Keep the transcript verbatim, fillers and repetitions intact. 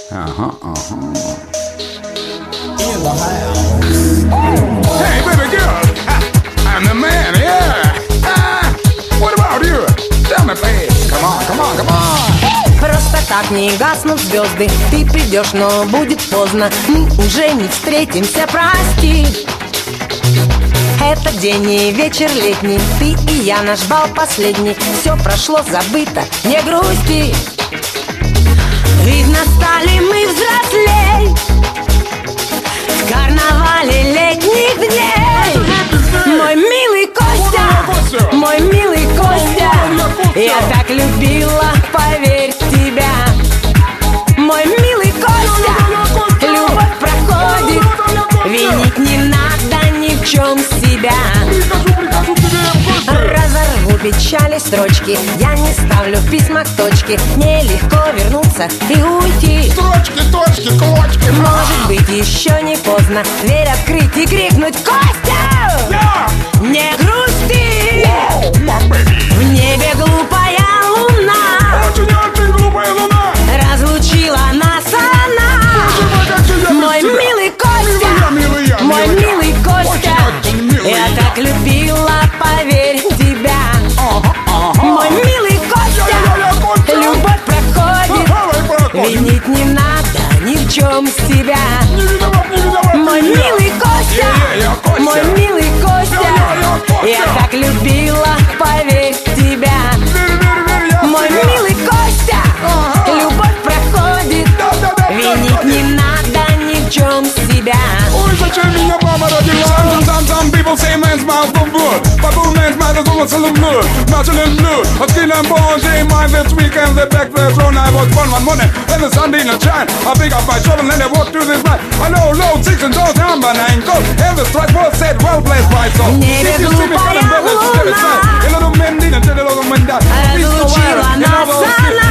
Ага, ага. In the house. Hey, baby girl, I'm the man, yeah. Ah, what about you? Tell me, please. Come on, come on, come on. Просто так не гаснут звезды. Ты придешь, но будет поздно. Мы уже не встретимся, прости. Это день и вечер летний. Ты и я, наш бал последний. Все прошло, забыто, не грусти. Видно, стали мы взрослей в карнавале летних дней. Мой милый Костя, мой милый Костя, я так любила, поверь, тебя. Мой милый Костя, любовь проходит, винить не надо ни в чем себя. Разорву печали строчки, я не ставлю в письмах точки. Нелегко вернуться и уйти. Строчки, точки, клочки. Может быть, еще не поздно дверь открыть и крикнуть: Костя! Yeah. Не грусти! Wow, my baby. В небе глупая луна, Очень-очень глупая луна. разлучила нас она. Мой милый Костя, Милая, мой милая. милый Костя, Очень-очень милая. я так любила, поверь, тебя. Ага, ага. Мой милый Костя, Я-я-я, Костя. любовь проходит, Давай, проходит. винить не надо ни в чем себя. Не виноват, не виноват. Мой милый Костя, Я-я-я, Костя. мой милый Костя, Я-я-я, Костя. я так любила, поверь, тебя. Верь, верь, верь, я Мой тебя. милый Костя, Ага. любовь проходит, Да-да-да, винить проходит. не надо ни в чем себя. Ой, зачем меня мама родила? Some, some, some people say man's mouth of wood, but all man's mouth is almost full of blood. Natural and blood, a skin and bones, they mind this weekend, they back the throne. I was born one morning, when the sun didn't shine. I pick up my shovel and I walk through this night. I know low six and don't down by nine goes. And the strike was said, well blessed by so. Небе If you see me глупая coming, brothers, луна, get it right. A little men need and a little men die. разлучила нас она.